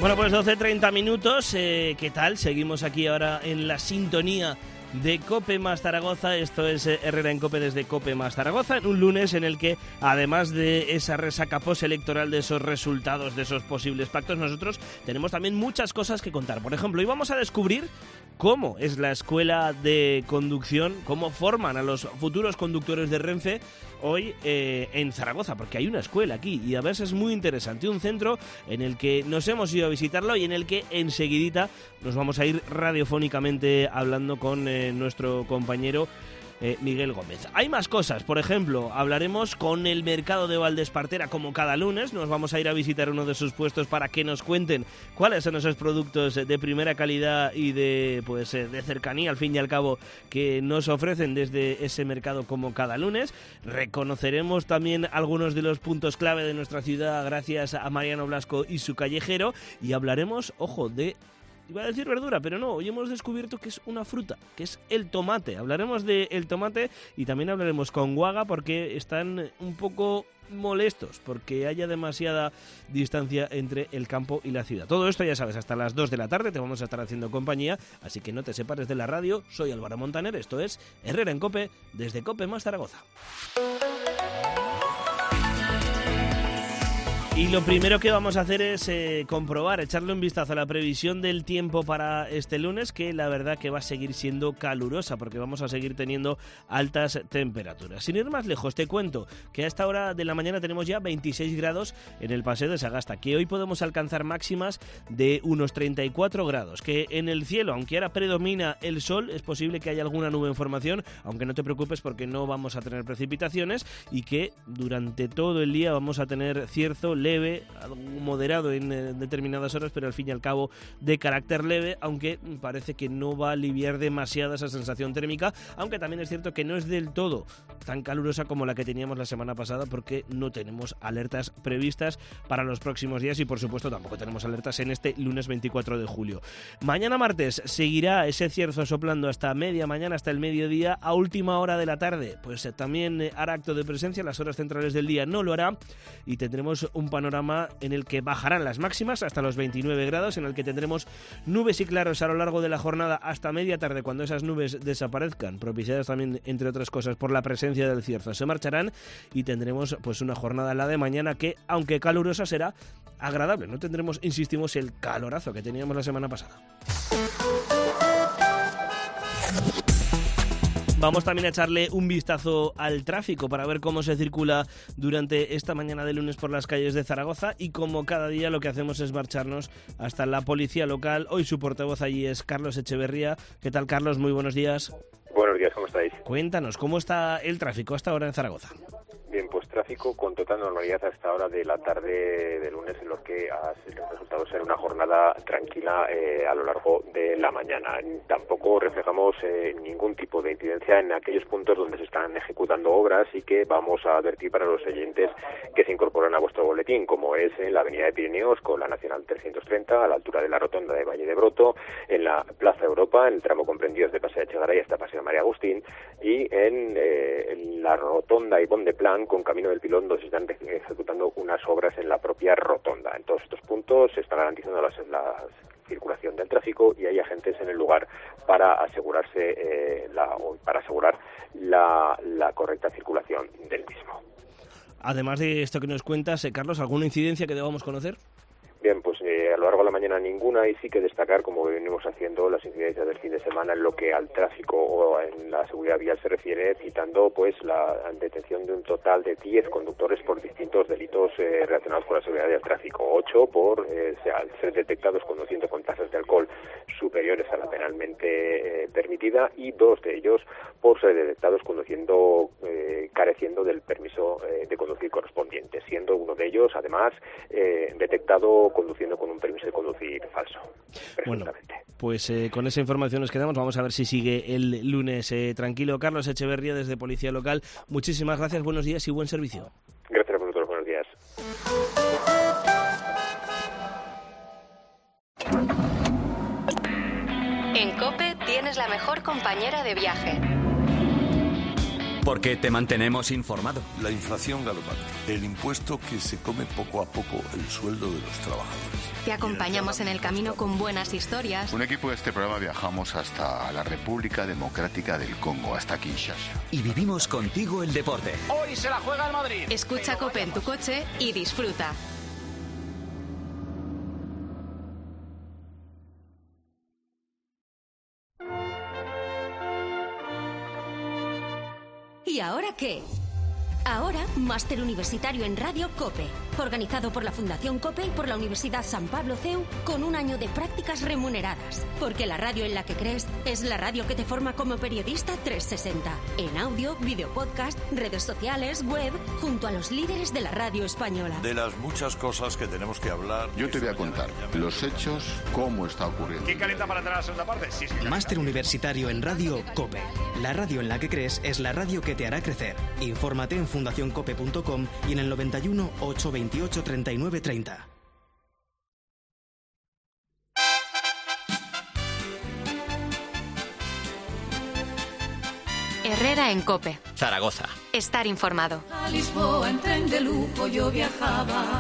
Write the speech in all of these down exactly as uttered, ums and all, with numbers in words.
Bueno, pues doce treinta minutos, eh, ¿qué tal? Seguimos aquí ahora en la sintonía de COPE más Zaragoza. Esto es eh, Herrera en COPE desde COPE más Zaragoza, en un lunes en el que, además de esa resaca postelectoral, de esos resultados, de esos posibles pactos, nosotros tenemos también muchas cosas que contar. Por ejemplo, hoy vamos a descubrir cómo es la escuela de conducción, cómo forman a los futuros conductores de Renfe hoy eh, en Zaragoza, porque hay una escuela aquí y a veces es muy interesante, un centro en el que nos hemos ido a visitarlo y en el que enseguidita nos vamos a ir radiofónicamente hablando con eh, nuestro compañero Eh, Miguel Gómez. Hay más cosas, por ejemplo, hablaremos con el mercado de Valdespartera como cada lunes, nos vamos a ir a visitar uno de sus puestos para que nos cuenten cuáles son esos productos de primera calidad y de pues de cercanía, al fin y al cabo, que nos ofrecen desde ese mercado como cada lunes. Reconoceremos también algunos de los puntos clave de nuestra ciudad gracias a Mariano Blasco y su callejero, y hablaremos, ojo, de... Iba a decir verdura, pero no, hoy hemos descubierto que es una fruta, que es el tomate. Hablaremos del tomate y también hablaremos con Guaga porque están un poco molestos porque haya demasiada distancia entre el campo y la ciudad. Todo esto ya sabes, hasta las dos de la tarde te vamos a estar haciendo compañía, así que no te separes de la radio. Soy Álvaro Montaner, esto es Herrera en COPE desde COPE más Zaragoza. Y lo primero que vamos a hacer es eh, comprobar, echarle un vistazo a la previsión del tiempo para este lunes, que la verdad que va a seguir siendo calurosa, porque vamos a seguir teniendo altas temperaturas. Sin ir más lejos, te cuento que a esta hora de la mañana tenemos ya veintiséis grados en el Paseo de Sagasta, que hoy podemos alcanzar máximas de unos treinta y cuatro grados, que en el cielo, aunque ahora predomina el sol, es posible que haya alguna nube en formación, aunque no te preocupes porque no vamos a tener precipitaciones, y que durante todo el día vamos a tener cierzo leve, algo moderado en eh, determinadas horas, pero al fin y al cabo de carácter leve, aunque parece que no va a aliviar demasiado esa sensación térmica, aunque también es cierto que no es del todo tan calurosa como la que teníamos la semana pasada, porque no tenemos alertas previstas para los próximos días y por supuesto tampoco tenemos alertas en este lunes veinticuatro de julio. Mañana martes seguirá ese cierzo soplando hasta media mañana, hasta el mediodía. A última hora de la tarde pues eh, también eh, hará acto de presencia, las horas centrales del día no lo hará, y tendremos un panorama en el que bajarán las máximas hasta los veintinueve grados, en el que tendremos nubes y claros a lo largo de la jornada hasta media tarde, cuando esas nubes desaparezcan, propiciadas también, entre otras cosas, por la presencia del cierzo, se marcharán, y tendremos pues una jornada, la de mañana, que, aunque calurosa, será agradable. No tendremos, insistimos, el calorazo que teníamos la semana pasada. Vamos también a echarle un vistazo al tráfico para ver cómo se circula durante esta mañana de lunes por las calles de Zaragoza, y como cada día lo que hacemos es marcharnos hasta la policía local. Hoy su portavoz allí es Carlos Echeverría. ¿Qué tal, Carlos? Muy buenos días. Buenos días, ¿cómo estáis? Cuéntanos, ¿cómo está el tráfico hasta ahora en Zaragoza? Bien, pues tráfico con total normalidad a esta hora de la tarde de lunes, en lo que ha resultado ser una jornada tranquila eh, a lo largo de la mañana. Tampoco reflejamos eh, ningún tipo de incidencia en aquellos puntos donde se están ejecutando obras y que vamos a advertir para los oyentes que se incorporan a vuestro boletín, como es en la avenida de Pirineos con la Nacional trescientos treinta, a la altura de la rotonda de Valle de Broto, en la Plaza Europa, en el tramo comprendido desde Paseo de Echegaray hasta Paseo María Agustín, y en, eh, en la rotonda Ivonne de Plan con Camino del Pilón, donde se están ejecutando unas obras en la propia rotonda. En todos estos puntos se está garantizando la, la circulación del tráfico y hay agentes en el lugar para asegurarse eh, la, para asegurar la, la correcta circulación del mismo. Además de esto que nos cuentas, eh, Carlos, ¿alguna incidencia que debamos conocer? Bien, pues eh, a lo largo de la mañana ninguna, y sí que destacar, como venimos haciendo, las incidencias del fin de semana en lo que al tráfico o en la seguridad vial se refiere, citando pues la detención de un total de diez conductores por distintos delitos eh, relacionados con la seguridad del tráfico, ocho por eh, ser detectados conduciendo con tasas de alcohol superiores a la penalmente eh, permitida, y dos de ellos por ser detectados conduciendo eh, careciendo del permiso eh, de conducir correspondiente, siendo uno de ellos además eh, detectado conduciendo con un permiso de conducir falso, presuntamente. Bueno, pues eh, con esa información nos quedamos. Vamos a ver si sigue el lunes eh, tranquilo. Carlos Echeverría, desde Policía Local, muchísimas gracias, buenos días y buen servicio. Gracias a vosotros, buenos días. En COPE tienes la mejor compañera de viaje. Porque te mantenemos informado. La inflación galopante, el impuesto que se come poco a poco el sueldo de los trabajadores. Te acompañamos en el camino con buenas historias. Un equipo de este programa viajamos hasta la República Democrática del Congo, hasta Kinshasa. Y vivimos contigo el deporte. Hoy se la juega el Madrid. Escucha COPE en tu coche y disfruta. ¿Y ahora qué? Ahora, Máster Universitario en Radio COPE, organizado por la Fundación COPE y por la Universidad San Pablo C E U, con un año de prácticas remuneradas. Porque la radio en la que crees es la radio que te forma como periodista trescientos sesenta. En audio, video podcast, redes sociales, web, junto a los líderes de la radio española. De las muchas cosas que tenemos que hablar... Yo te voy a contar los hechos, cómo está ocurriendo. ¿Quién calienta para entrar a la segunda parte? Sí, sí. Máster Universitario en Radio COPE. La radio en la que crees es la radio que te hará crecer. Infórmate en fundación cope punto com y en el noventa y uno, ochocientos veintiocho, treinta y nueve, treinta. Herrera en COPE. Zaragoza. Estar informado. A Lisboa en tren de lujo yo viajaba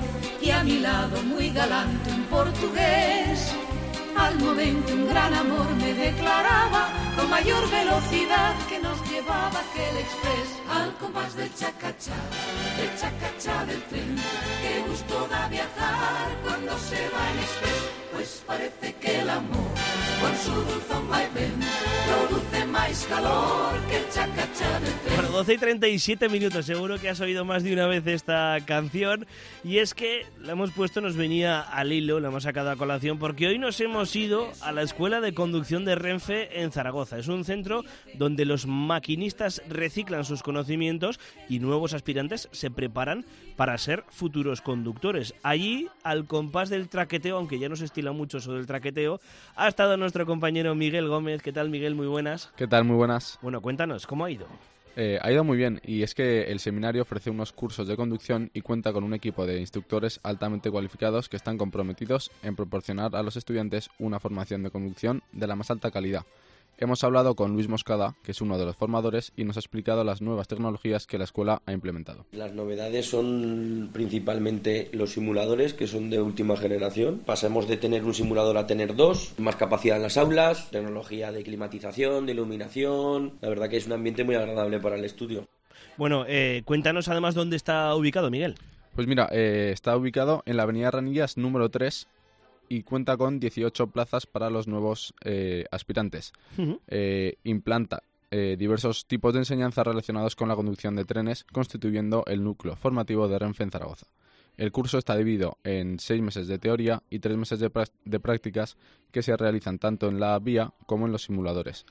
y a mi lado muy galante un portugués. Al momento un gran amor me declaraba con mayor velocidad que nos llevaba aquel express al compás del chacachá, del chacachá del tren. Qué gusto da viajar cuando se va en express, pues parece que el amor con su dulzón vaivén produce más calor que el chacachá del tren. Bueno, doce y treinta y siete minutos, seguro que has oído más de una vez esta canción y es que la hemos puesto, nos venía al hilo, la hemos sacado a colación porque hoy nos hemos ido a la Escuela de Conducción de Renfe en Zaragoza. Es un centro donde los maquinistas reciclan sus conocimientos y nuevos aspirantes se preparan para ser futuros conductores. Allí, al compás del traqueteo, aunque ya no se estila mucho eso del traqueteo, ha estado nuestro compañero Miguel Gómez. ¿Qué tal, Miguel? Muy buenas. ¿Qué tal? Muy buenas. Bueno, cuéntanos, ¿cómo ha ido? Eh, ha ido muy bien y es que el seminario ofrece unos cursos de conducción y cuenta con un equipo de instructores altamente cualificados que están comprometidos en proporcionar a los estudiantes una formación de conducción de la más alta calidad. Hemos hablado con Luis Moscada, que es uno de los formadores, y nos ha explicado las nuevas tecnologías que la escuela ha implementado. Las novedades son principalmente los simuladores, que son de última generación. Pasamos de tener un simulador a tener dos, más capacidad en las aulas, tecnología de climatización, de iluminación. La verdad que es un ambiente muy agradable para el estudio. Bueno, eh, cuéntanos además dónde está ubicado, Miguel. Pues mira, eh, está ubicado en la avenida Ranillas número tres, y cuenta con dieciocho plazas para los nuevos eh, aspirantes. Uh-huh. Eh, implanta eh, diversos tipos de enseñanza relacionados con la conducción de trenes, constituyendo el núcleo formativo de Renfe en Zaragoza. El curso está dividido en seis meses de teoría y tres meses de, pra- de prácticas que se realizan tanto en la vía como en los simuladores.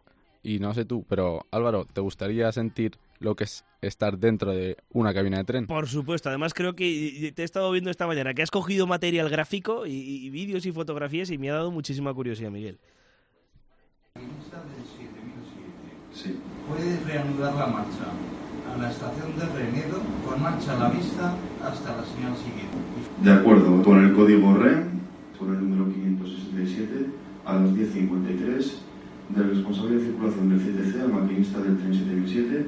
Y no sé tú, pero Álvaro, ¿te gustaría sentir lo que es estar dentro de una cabina de tren? Por supuesto, además creo que te he estado viendo esta mañana que has cogido material gráfico y, y vídeos y fotografías y me ha dado muchísima curiosidad, Miguel. Sí. Puedes reanudar la marcha a la estación de Renedo con marcha a la vista hasta la señal siguiente. De acuerdo, con el código R E M, por el número quinientos sesenta y siete, a las diez cincuenta y tres, del responsable de circulación del C T C al maquinista del tren siete mil siete.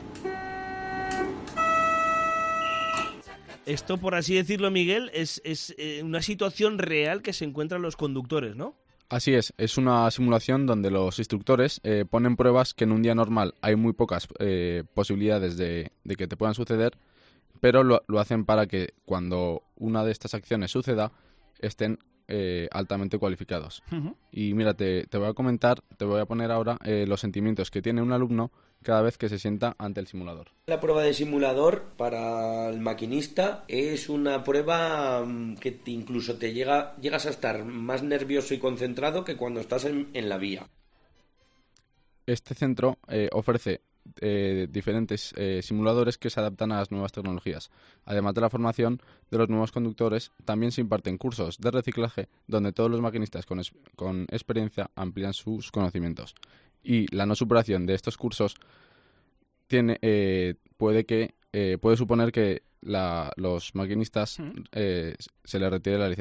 Esto, por así decirlo, Miguel, es, es eh, una situación real que se encuentran los conductores, ¿no? Así es, es una simulación donde los instructores eh, ponen pruebas que en un día normal hay muy pocas eh, posibilidades de, de que te puedan suceder, pero lo, lo hacen para que cuando una de estas acciones suceda estén eh, altamente cualificados. Uh-huh. Y mira, te, te voy a comentar, te voy a poner ahora eh, los sentimientos que tiene un alumno cada vez que se sienta ante el simulador. La prueba de simulador para el maquinista es una prueba que te, incluso te llega, llegas a estar más nervioso y concentrado que cuando estás en, en la vía. Este centro eh, ofrece eh, diferentes eh, simuladores que se adaptan a las nuevas tecnologías. Además de la formación de los nuevos conductores, también se imparten cursos de reciclaje donde todos los maquinistas con, es, con experiencia amplían sus conocimientos. Y la no superación de estos cursos tiene eh, puede que eh, puede suponer que la, los maquinistas eh, se les retire la licencia.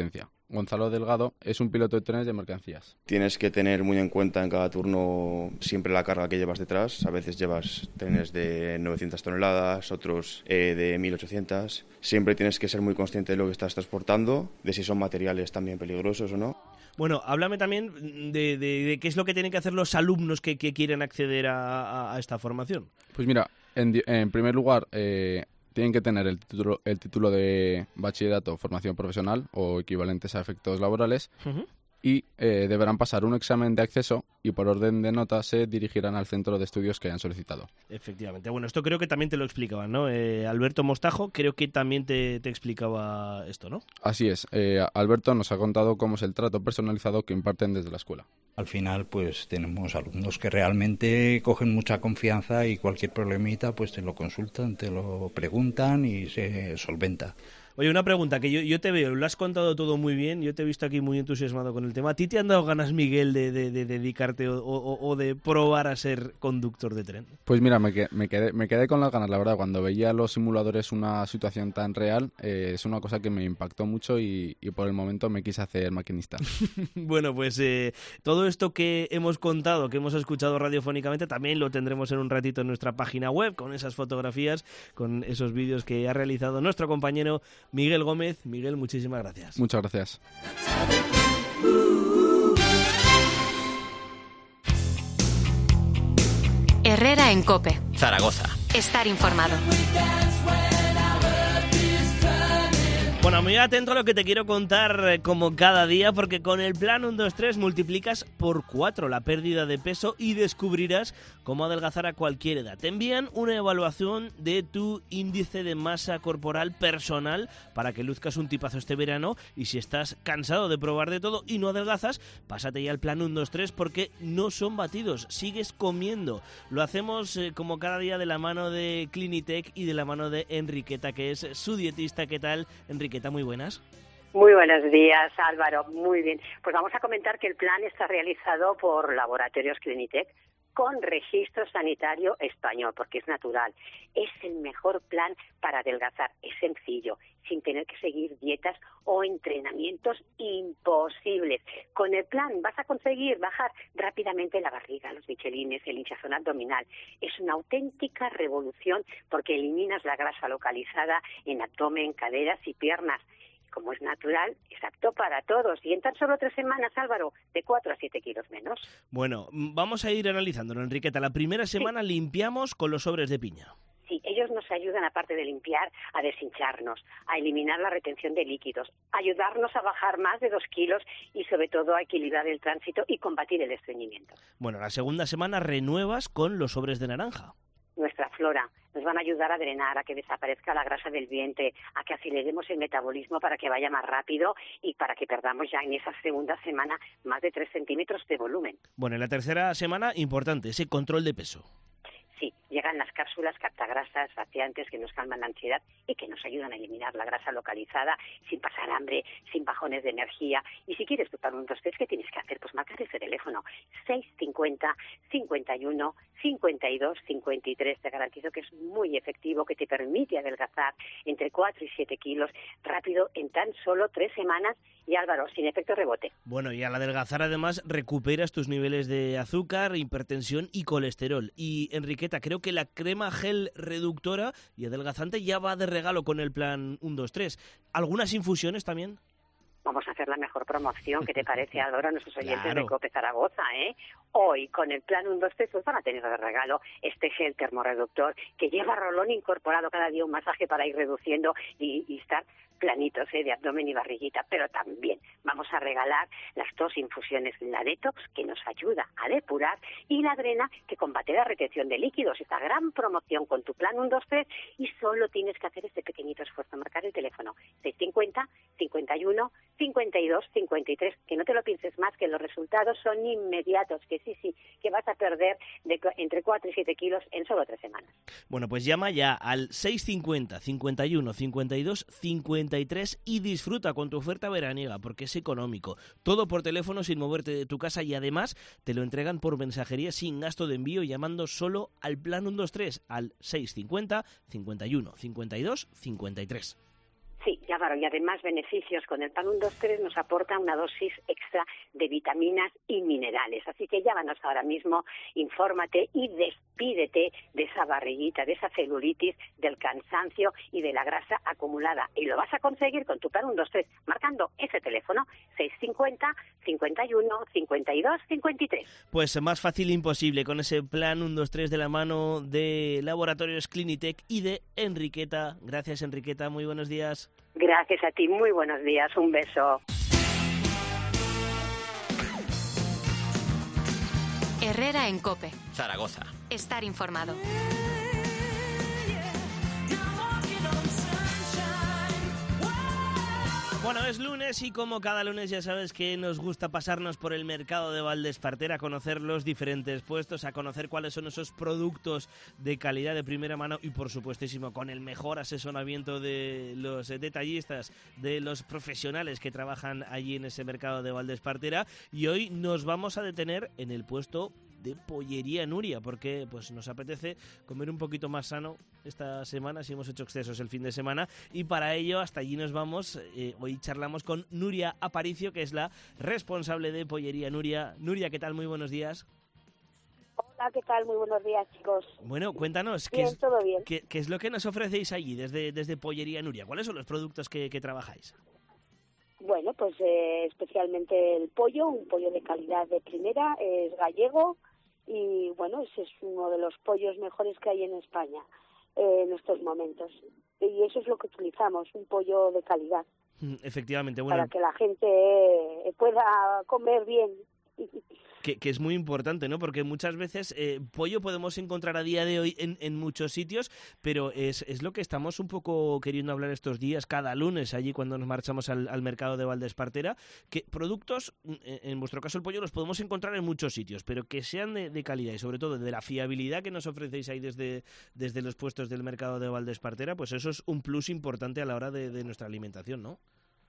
Gonzalo Delgado, es un piloto de trenes de mercancías. Tienes que tener muy en cuenta en cada turno siempre la carga que llevas detrás. A veces llevas trenes de novecientas toneladas, otros eh, de mil ochocientas. Siempre tienes que ser muy consciente de lo que estás transportando, de si son materiales también peligrosos o no. Bueno, háblame también de, de, de qué es lo que tienen que hacer los alumnos que, que quieren acceder a, a, a esta formación. Pues mira, en, en primer lugar, eh, tienen que tener el título, el título de bachillerato, formación profesional o equivalentes a efectos laborales. Uh-huh. Y eh, deberán pasar un examen de acceso y por orden de nota se dirigirán al centro de estudios que hayan solicitado. Efectivamente. Bueno, esto creo que también te lo explicaban, ¿no? Eh, Alberto Mostajo creo que también te, te explicaba esto, ¿no? Así es. Eh, Alberto nos ha contado cómo es el trato personalizado que imparten desde la escuela. Al final, pues tenemos alumnos que realmente cogen mucha confianza y cualquier problemita, pues te lo consultan, te lo preguntan y se solventa. Oye, una pregunta, que yo, yo te veo, lo has contado todo muy bien, yo te he visto aquí muy entusiasmado con el tema. ¿A ti te han dado ganas, Miguel, de, de, de dedicarte o, o, o de probar a ser conductor de tren? Pues mira, me, que, me, quedé, me quedé con las ganas, la verdad. Cuando veía los simuladores una situación tan real, eh, es una cosa que me impactó mucho y, y por el momento me quise hacer maquinista. Bueno, pues eh, todo esto que hemos contado, que hemos escuchado radiofónicamente, también lo tendremos en un ratito en nuestra página web, con esas fotografías, con esos vídeos que ha realizado nuestro compañero Miguel Gómez. Miguel, muchísimas gracias. Muchas gracias. Herrera en COPE. Zaragoza. Estar informado. Bueno, muy atento a lo que te quiero contar como cada día, porque con el plan uno dos tres multiplicas por cuatro la pérdida de peso y descubrirás cómo adelgazar a cualquier edad. Te envían una evaluación de tu índice de masa corporal personal para que luzcas un tipazo este verano, y si estás cansado de probar de todo y no adelgazas, pásate ya al plan uno dos tres porque no son batidos, sigues comiendo. Lo hacemos eh, como cada día de la mano de Clinitec y de la mano de Enriqueta, que es su dietista. ¿Qué tal, Enriqueta? Muy buenas. Muy buenos días, Álvaro. Muy bien. Pues vamos a comentar que el plan está realizado por Laboratorios Clinitec con registro sanitario español, porque es natural. Es el mejor plan para adelgazar. Es sencillo, sin tener que seguir dietas o entrenamientos imposibles. Con el plan vas a conseguir bajar rápidamente la barriga, los michelines, el hinchazón abdominal. Es una auténtica revolución porque eliminas la grasa localizada en abdomen, caderas y piernas. Como es natural, es apto para todos. Y en tan solo tres semanas, Álvaro, de cuatro a siete kilos menos. Bueno, vamos a ir analizándolo, Enriqueta. La primera semana sí. Limpiamos con los sobres de piña. Sí, ellos nos ayudan, aparte de limpiar, a deshincharnos, a eliminar la retención de líquidos, a ayudarnos a bajar más de dos kilos y, sobre todo, a equilibrar el tránsito y combatir el estreñimiento. Bueno, la segunda semana renuevas con los sobres de naranja. Nuestra flora. Nos van a ayudar a drenar, a que desaparezca la grasa del vientre, a que aceleremos el metabolismo para que vaya más rápido y para que perdamos ya en esa segunda semana más de tres centímetros de volumen. Bueno, en la tercera semana, importante, ese control de peso. Sí, llegan las cápsulas captagrasas saciantes que nos calman la ansiedad y que nos ayudan a eliminar la grasa localizada sin pasar hambre, sin bajones de energía. Y si quieres tu plan uno dos tres, ¿qué tienes que hacer? Pues marcar ese teléfono seis cincuenta, cincuenta y uno, cincuenta y dos, cincuenta y tres. Te garantizo que es muy efectivo, que te permite adelgazar entre cuatro y siete kilos rápido en tan solo tres semanas. Y Álvaro, sin efecto rebote. Bueno, y al adelgazar además recuperas tus niveles de azúcar, hipertensión y colesterol. Y Enriqueta, creo que la crema gel reductora y adelgazante ya va de regalo con el plan uno dos tres. ¿Algunas infusiones también? Vamos a hacer la mejor promoción, ¿qué te parece, Álvaro, a nuestros oyentes Claro. de COPE Zaragoza, eh? Hoy, con el plan uno dos tres, pues van a tener de regalo este gel termorreductor que lleva rolón incorporado, cada día un masaje para ir reduciendo y, y estar planitos, ¿eh? De abdomen y barriguita. Pero también vamos a regalar las dos infusiones, la detox, que nos ayuda a depurar, y la drena, que combate la retención de líquidos. Esta gran promoción con tu plan uno dos tres, y solo tienes que hacer este pequeñito esfuerzo, marcar el teléfono seis cincuenta, cincuenta y uno, cincuenta y dos, cincuenta y tres, que no te lo pienses más, que los resultados son inmediatos, que sí, sí, que vas a perder de, entre cuatro y siete kilos en solo tres semanas. Bueno, pues llama ya al seis cincuenta, cincuenta y uno, cincuenta y dos, cincuenta y tres y disfruta con tu oferta veraniega, porque es económico. Todo por teléfono sin moverte de tu casa, y además te lo entregan por mensajería sin gasto de envío, llamando solo al plan uno dos tres al seis cincuenta, cincuenta y uno, cincuenta y dos, cincuenta y tres. Sí, ya claro, y además beneficios con el Plan uno dos tres nos aporta una dosis extra de vitaminas y minerales. Así que llámanos ahora mismo, infórmate y despídete de esa barriguita, de esa celulitis, del cansancio y de la grasa acumulada. Y lo vas a conseguir con tu Plan uno dos tres, marcando ese teléfono seis cincuenta, cincuenta y uno, cincuenta y dos, cincuenta y tres. Pues más fácil imposible con ese Plan uno dos tres de la mano de Laboratorios Clinitec y de Enriqueta. Gracias, Enriqueta, muy buenos días. Gracias a ti, muy buenos días, un beso. Herrera en COPE. Zaragoza. Estar informado. Bueno, es lunes y como cada lunes ya sabes que nos gusta pasarnos por el mercado de Valdespartera, a conocer los diferentes puestos, a conocer cuáles son esos productos de calidad de primera mano y por supuestísimo con el mejor asesoramiento de los detallistas, de los profesionales que trabajan allí en ese mercado de Valdespartera. Y hoy nos vamos a detener en el puesto de Pollería Nuria, porque pues nos apetece comer un poquito más sano esta semana, si hemos hecho excesos el fin de semana, y para ello hasta allí nos vamos. Eh, hoy charlamos con Nuria Aparicio, que es la responsable de Pollería Nuria. Nuria, ¿qué tal? Muy buenos días. Hola, ¿qué tal? Muy buenos días, chicos. Bueno, cuéntanos, bien, ¿qué, es, todo bien. ¿qué, qué es lo que nos ofrecéis allí desde, desde Pollería Nuria? ¿Cuáles son los productos que, que trabajáis? Bueno, pues eh, especialmente el pollo, un pollo de calidad de primera, es gallego y bueno, ese es uno de los pollos mejores que hay en España eh, en estos momentos. Y eso es lo que utilizamos, un pollo de calidad. Efectivamente, bueno. Para que la gente eh, pueda comer bien. Que, que es muy importante, ¿no? Porque muchas veces eh, pollo podemos encontrar a día de hoy en, en muchos sitios, pero es, es lo que estamos un poco queriendo hablar estos días, cada lunes, allí cuando nos marchamos al, al mercado de Valdespartera, que productos, en vuestro caso el pollo, los podemos encontrar en muchos sitios, pero que sean de, de calidad y sobre todo de la fiabilidad que nos ofrecéis ahí desde, desde los puestos del mercado de Valdespartera, pues eso es un plus importante a la hora de, de nuestra alimentación, ¿no?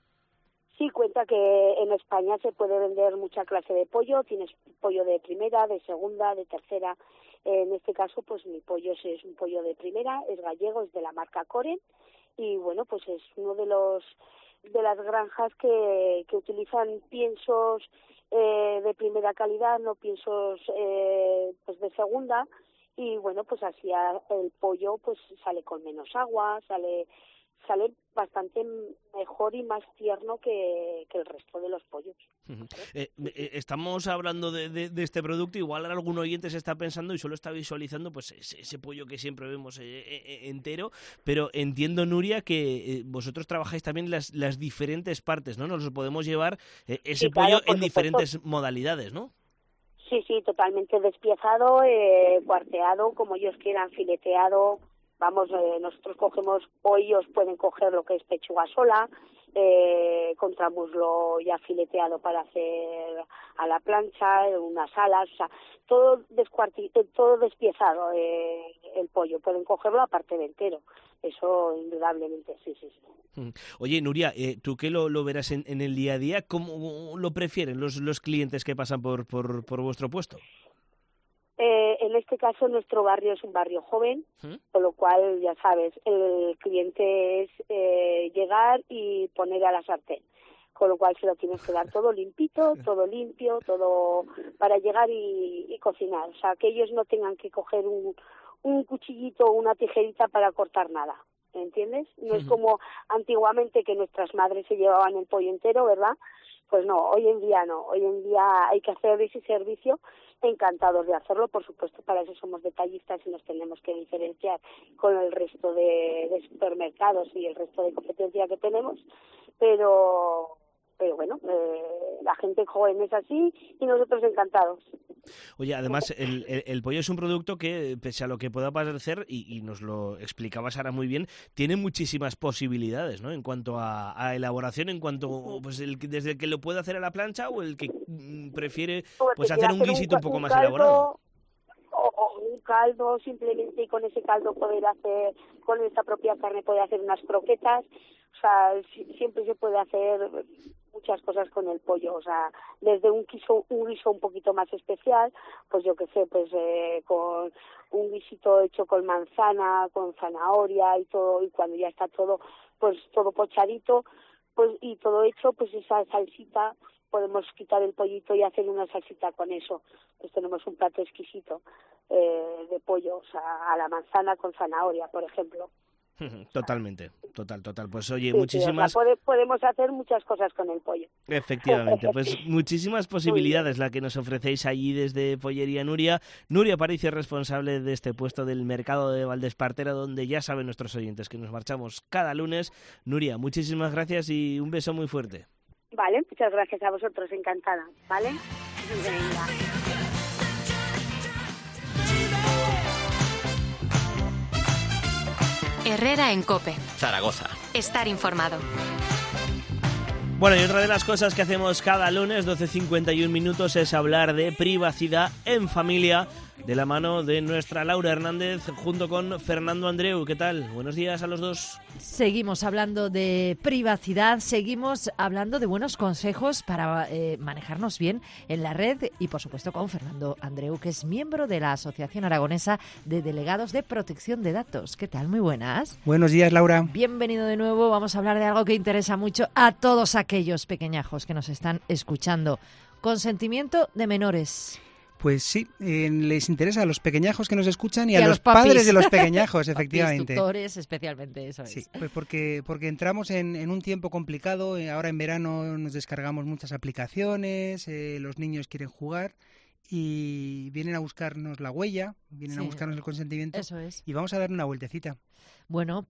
Sí, cuenta que en España se puede vender mucha clase de pollo. Tienes pollo de primera, de segunda, de tercera. En este caso, pues mi pollo es un pollo de primera, es gallego, es de la marca Coren y bueno, pues es uno de los de las granjas que, que utilizan piensos eh, de primera calidad, no piensos eh, pues de segunda y bueno, pues así el pollo pues sale con menos agua, sale sale bastante mejor y más tierno que, que el resto de los pollos. Uh-huh. eh, eh, estamos hablando de, de, de este producto, igual algún oyente se está pensando y solo está visualizando pues ese, ese pollo que siempre vemos eh, eh, entero, pero entiendo, Nuria, que eh, vosotros trabajáis también las, las diferentes partes, ¿no? Nos podemos llevar eh, ese sí, claro, pollo en supuesto. diferentes modalidades, ¿no? Sí, sí, totalmente despiezado, eh, cuarteado, como ellos quieran, fileteado. Vamos, eh, nosotros cogemos, o ellos pueden coger lo que es pechuga sola, eh, contramuslo ya fileteado para hacer a la plancha, unas alas, o sea, todo descuarti todo despiezado eh, el pollo, pueden cogerlo aparte de entero, eso indudablemente, sí, sí, sí. Oye, Nuria, eh, tú que lo, lo verás en, en el día a día, ¿cómo lo prefieren los, los clientes que pasan por, por, por vuestro puesto? Eh, en este caso nuestro barrio es un barrio joven, ¿Mm? Con lo cual, ya sabes, el cliente es eh, llegar y poner a la sartén, con lo cual se lo tienes que dar todo limpito, todo limpio, todo para llegar y, y cocinar, o sea, que ellos no tengan que coger un, un cuchillito o una tijerita para cortar nada, ¿entiendes? No es como antiguamente que nuestras madres se llevaban el pollo entero, ¿verdad? Pues no, hoy en día no, hoy en día hay que hacer ese servicio, encantados de hacerlo, por supuesto, para eso somos detallistas y nos tenemos que diferenciar con el resto de, de supermercados y el resto de competencia que tenemos, pero pero bueno, eh, la gente joven es así y nosotros encantados. Oye, además el, el, el pollo es un producto que, pese a lo que pueda parecer, y, y nos lo explicaba Sara muy bien, tiene muchísimas posibilidades, ¿no? En cuanto a, a elaboración, en cuanto pues el, desde el que lo puede hacer a la plancha o el que mm, prefiere pues hacer un guisito un, un poco un más caldo, elaborado. O, o un caldo simplemente, y con ese caldo poder hacer, con esta propia carne poder hacer unas croquetas, o sea, siempre se puede hacer muchas cosas con el pollo, o sea, desde un guiso, un guiso un poquito más especial, pues yo qué sé, pues eh, con un guisito hecho con manzana, con zanahoria y todo, y cuando ya está todo pues todo pochadito, pues y todo hecho, pues esa salsita, podemos quitar el pollito y hacer una salsita con eso. Pues tenemos un plato exquisito eh, de pollo, o sea, a la manzana con zanahoria, por ejemplo. Totalmente, total, total. Pues oye, Sí, muchísimas... sí, o sea, pode, podemos hacer muchas cosas con el pollo. Efectivamente, pues muchísimas posibilidades la que nos ofrecéis allí desde Pollería Nuria. Nuria Aparicio es responsable de este puesto del mercado de Valdespartera, donde ya saben nuestros oyentes que nos marchamos cada lunes. Nuria, muchísimas gracias y un beso muy fuerte. Vale, muchas gracias a vosotros, encantada, ¿vale? Venga. Herrera en COPE. Zaragoza. Estar informado. Bueno, y otra de las cosas que hacemos cada lunes, doce cincuenta y un minutos, es hablar de privacidad en familia, de la mano de nuestra Laura Hernández, junto con Fernando Andreu. ¿Qué tal? Buenos días a los dos. Seguimos hablando de privacidad, seguimos hablando de buenos consejos para eh, manejarnos bien en la red y, por supuesto, con Fernando Andreu, que es miembro de la Asociación Aragonesa de Delegados de Protección de Datos. ¿Qué tal? Muy buenas. Buenos días, Laura. Bienvenido de nuevo. Vamos a hablar de algo que interesa mucho a todos aquellos pequeñajos que nos están escuchando. Consentimiento de menores. Pues sí, eh, les interesa a los pequeñajos que nos escuchan y, y a, a los, los padres de los pequeñajos, efectivamente. Papis, tutores, especialmente, eso es. Sí, pues porque, porque entramos en, en un tiempo complicado. Ahora en verano nos descargamos muchas aplicaciones, eh, los niños quieren jugar y vienen a buscarnos la huella, vienen Sí, a buscarnos el consentimiento. eso es. Y vamos a dar una vueltecita. Bueno,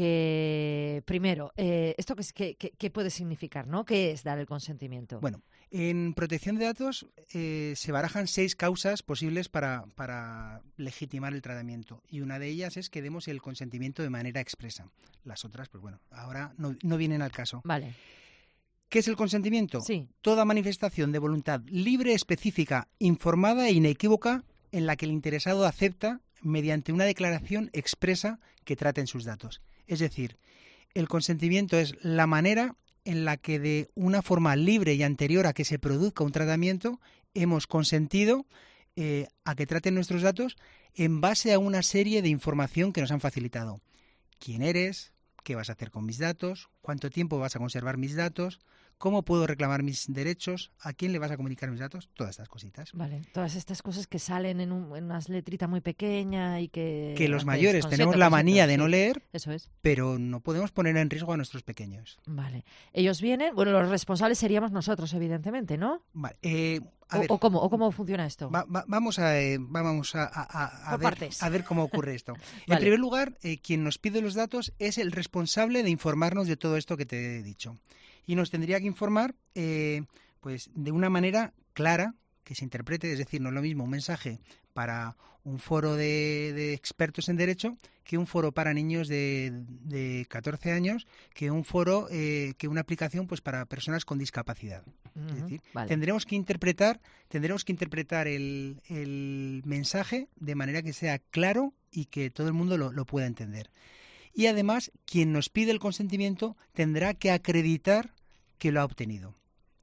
porque primero, eh, ¿esto qué, qué, qué puede significar, no? ¿Qué es dar el consentimiento? Bueno, en protección de datos eh, se barajan seis causas posibles para, para legitimar el tratamiento y una de ellas es que demos el consentimiento de manera expresa. Las otras, pues bueno, ahora no, no vienen al caso. Vale. ¿Qué es el consentimiento? Sí. Toda manifestación de voluntad libre, específica, informada e inequívoca en la que el interesado acepta mediante una declaración expresa que traten sus datos. Es decir, el consentimiento es la manera en la que de una forma libre y anterior a que se produzca un tratamiento hemos consentido eh, a que traten nuestros datos en base a una serie de información que nos han facilitado. ¿Quién eres? ¿Qué vas a hacer con mis datos? ¿Cuánto tiempo vas a conservar mis datos? ¿Cómo puedo reclamar mis derechos? ¿A quién le vas a comunicar mis datos? Todas estas cositas. Vale, todas estas cosas que salen en, un, en unas letritas muy pequeñas y que... Que los haces mayores consento, tenemos la consento, manía de sí. no leer, Eso es. pero no podemos poner en riesgo a nuestros pequeños. Vale. Ellos vienen, bueno, los responsables seríamos nosotros, evidentemente, ¿no? Vale. Eh, a o, ver, o, cómo, ¿O cómo funciona esto? Va, va, vamos a, eh, vamos a, a, a, ver, a ver cómo ocurre esto. Vale. En primer lugar, eh, quien nos pide los datos es el responsable de informarnos de todo esto que te he dicho. Y nos tendría que informar eh, pues de una manera clara, que se interprete, es decir, no es lo mismo un mensaje para un foro de, de expertos en derecho que un foro para niños de, de catorce años, que un foro, eh, que una aplicación pues para personas con discapacidad. Uh-huh, es decir, vale. tendremos que interpretar, tendremos que interpretar el, el mensaje de manera que sea claro y que todo el mundo lo, lo pueda entender. Y además, quien nos pide el consentimiento tendrá que acreditar que lo ha obtenido.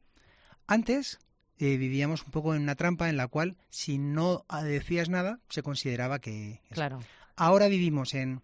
Antes eh, vivíamos un poco en una trampa en la cual si no decías nada se consideraba que... Claro. Ahora vivimos en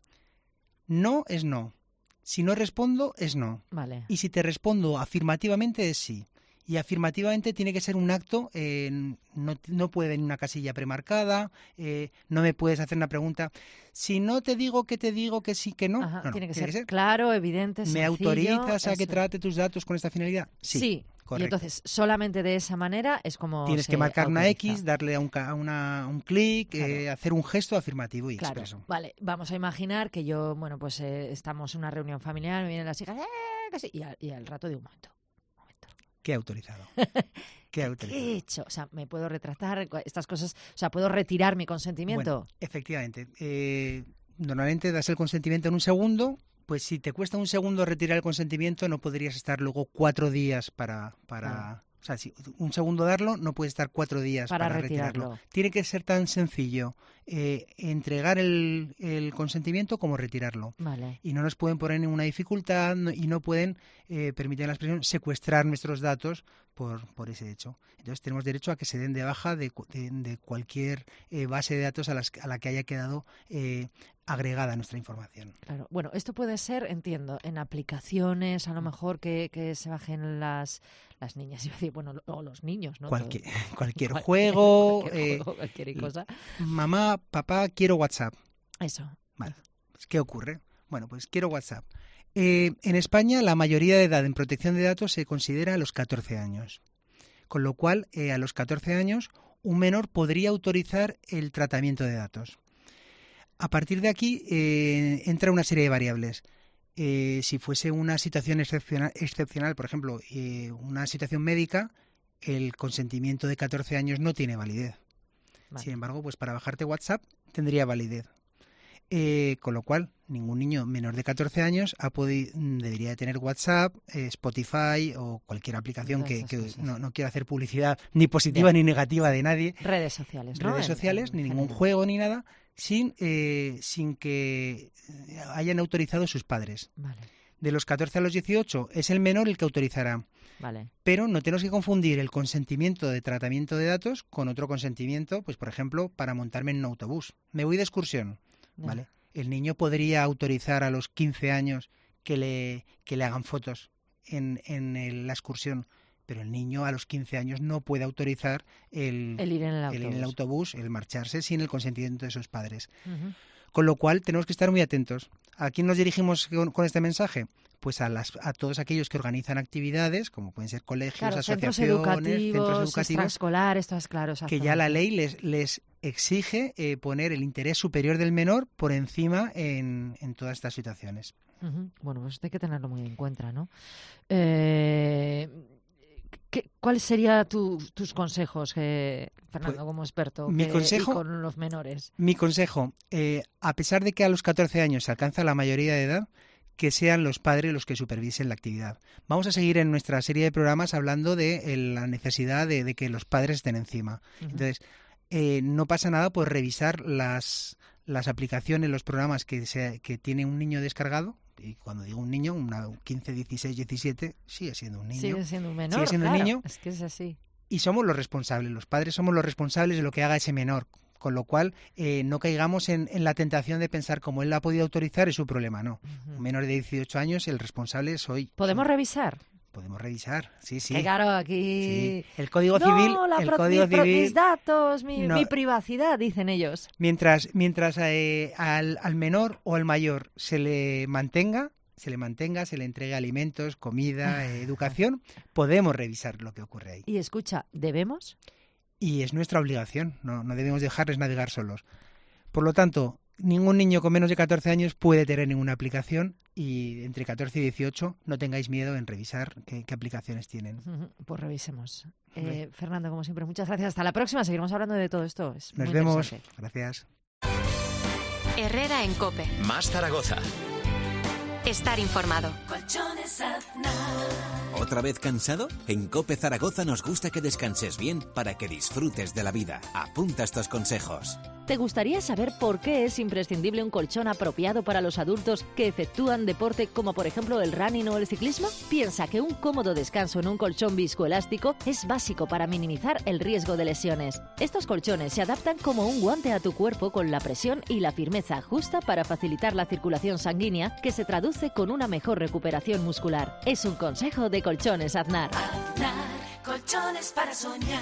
no es no, si no respondo es no. Vale. Y si te respondo afirmativamente es sí. Y afirmativamente tiene que ser un acto, eh, no, no puede venir una casilla premarcada, eh, no me puedes hacer una pregunta. Si no te digo que te digo que sí, que no, Ajá, no, no tiene que tiene ser, que ser claro, evidente, ¿Me sencillo, autorizas a eso. que trate tus datos con esta finalidad? Sí, Sí, correcto. y entonces solamente de esa manera es como Tienes se que marcar una autoriza. X, darle a un, ca- a una, un clic, Claro. eh, hacer un gesto afirmativo y Claro, expreso. vale, vamos a imaginar que yo, bueno, pues eh, estamos en una reunión familiar, me vienen las hijas, ¡eh! Que sí", y, al, y al rato digo, un momento, ¿Qué he autorizado? ¿Qué he autorizado? ¿qué he hecho? O sea, ¿me puedo retractar estas cosas? O sea, ¿puedo retirar mi consentimiento? Bueno, efectivamente. Eh, normalmente das el consentimiento en un segundo, pues si te cuesta un segundo retirar el consentimiento no podrías estar luego cuatro días para... para Claro. O sea, si un segundo darlo, no puedes estar cuatro días Para para, retirarlo. retirarlo. Tiene que ser tan sencillo eh, entregar el, el consentimiento como retirarlo. Vale. Y no nos pueden poner ninguna dificultad no, y no pueden, eh, permitir la expresión, secuestrar nuestros datos por, por ese hecho. Entonces tenemos derecho a que se den de baja de, de, de cualquier eh, base de datos a, las, a la que haya quedado eh, agregada nuestra información. Claro. Bueno, esto puede ser, entiendo, en aplicaciones, a lo mejor que, que se bajen las, las niñas, iba a decir, bueno, o los niños, ¿no? Cualquier, Todo. cualquier Cual- juego, cualquier, eh, juego, cualquier cosa. Mamá, papá, quiero WhatsApp. Eso. Vale. ¿Qué ocurre? Bueno, pues quiero WhatsApp. Eh, en España la mayoría de edad en protección de datos se considera a los catorce años. Con lo cual, eh, a los catorce años, un menor podría autorizar el tratamiento de datos. A partir de aquí eh, entra una serie de variables. Eh, si fuese una situación excepcional, excepcional por ejemplo, eh, una situación médica, el consentimiento de catorce años no tiene validez. Vale. Sin embargo, pues para bajarte WhatsApp tendría validez. Eh, con lo cual, ningún niño menor de catorce años ha podido, debería de tener WhatsApp, eh, Spotify o cualquier aplicación que, que no, no quiero hacer publicidad ni positiva Bien. ni negativa de nadie. Redes sociales, ¿no? Redes En- sociales, en ni ningún general. juego ni nada, sin, eh, sin que hayan autorizado sus padres. Vale. De los catorce a los dieciocho es el menor el que autorizará. Vale. Pero no tenemos que confundir el consentimiento de tratamiento de datos con otro consentimiento, pues por ejemplo, para montarme en un autobús. Me voy de excursión, Ya. ¿vale? El niño podría autorizar a los quince años que le, que le hagan fotos en, en el- la excursión, pero el niño a los quince años no puede autorizar el, El ir en el el ir en el autobús, el marcharse sin el consentimiento de sus padres. Ujú. Con lo cual tenemos que estar muy atentos. ¿A quién nos dirigimos con, con este mensaje? Pues a, las, a todos aquellos que organizan actividades, como pueden ser colegios, Claro, centros asociaciones, educativos, centros educativos, extraescolares, esto es claro. que ya la exactamente. ley les, les exige eh, poner el interés superior del menor por encima en, en todas estas situaciones. Ujú. Bueno, pues esto hay que tenerlo muy en cuenta, ¿no? Eh, ¿qué- ¿Cuáles serían tu- tus consejos, eh, Fernando, Pues, como experto, mi que- consejo- y con los menores? Mi consejo, eh, a pesar de que a los catorce años se alcanza la mayoría de edad, que sean los padres los que supervisen la actividad. Vamos a seguir en nuestra serie de programas hablando de eh, la necesidad de, de que los padres estén encima. Ujú. Entonces, eh, no pasa nada por revisar las, las aplicaciones, los programas que, se, que tiene un niño descargado. Y cuando digo un niño, una quince, dieciséis, diecisiete, sigue siendo un niño. Sigue siendo un menor, Sigue siendo claro, un niño. es que es así. Y somos los responsables, los padres somos los responsables de lo que haga ese menor. Con lo cual, eh, no caigamos en, en la tentación de pensar como él la ha podido autorizar es su problema. No, un menor de dieciocho años, el responsable soy. ¿Podemos revisar? Podemos revisar, sí, sí. Que claro, aquí... Sí. El Código no, Civil, la el pro- Código mi pro- Civil, mis datos, mi, no. mi privacidad, dicen ellos. mientras, mientras eh, al, al menor o al mayor se le mantenga, se le mantenga, se le entregue alimentos, comida, eh, educación, podemos revisar lo que ocurre ahí. Y escucha, ¿debemos? Y es nuestra obligación, no, no debemos dejarles navegar solos. Por lo tanto, ningún niño con menos de catorce años puede tener ninguna aplicación y entre catorce y dieciocho no tengáis miedo en revisar qué, qué aplicaciones tienen. Ujú, pues revisemos. Vale. Eh, Fernando, como siempre, muchas gracias. Hasta la próxima, seguiremos hablando de todo esto. Es Nos muy vemos. interesante. Gracias. Herrera en COPE. Más Zaragoza. Estar informado. Colchones Aznar. ¿Otra vez cansado? En COPE Zaragoza nos gusta que descanses bien para que disfrutes de la vida. Apunta estos consejos. ¿Te gustaría saber por qué es imprescindible un colchón apropiado para los adultos que efectúan deporte como por ejemplo el running o el ciclismo? Piensa que un cómodo descanso en un colchón viscoelástico es básico para minimizar el riesgo de lesiones. Estos colchones se adaptan como un guante a tu cuerpo con la presión y la firmeza justa para facilitar la circulación sanguínea, que se traduce con una mejor recuperación muscular. Es un consejo de Colchones Aznar. Aznar, colchones para soñar.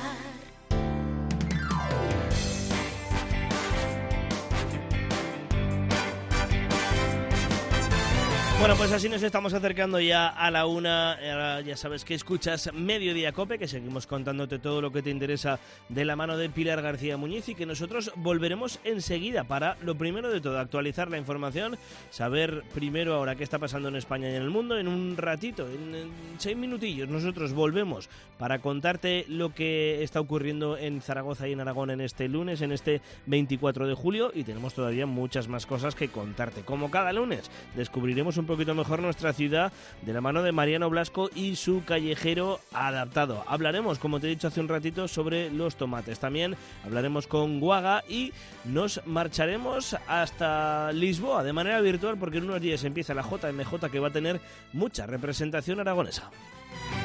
Bueno, pues así nos estamos acercando ya a la una. Ahora ya sabes que escuchas Mediodía Cope, que seguimos contándote todo lo que te interesa de la mano de Pilar García Muñiz y que nosotros volveremos enseguida para, lo primero de todo, actualizar la información, saber primero ahora qué está pasando en España y en el mundo. En un ratito, en, en seis minutillos, nosotros volvemos para contarte lo que está ocurriendo en Zaragoza y en Aragón en este lunes, en este veinticuatro de julio, y tenemos todavía muchas más cosas que contarte. Como cada lunes, descubriremos un poquito mejor nuestra ciudad de la mano de Mariano Blasco y su callejero adaptado. Hablaremos, como te he dicho hace un ratito, sobre los tomates. También hablaremos con Guaga y nos marcharemos hasta Lisboa de manera virtual porque en unos días empieza la J M J, que va a tener mucha representación aragonesa.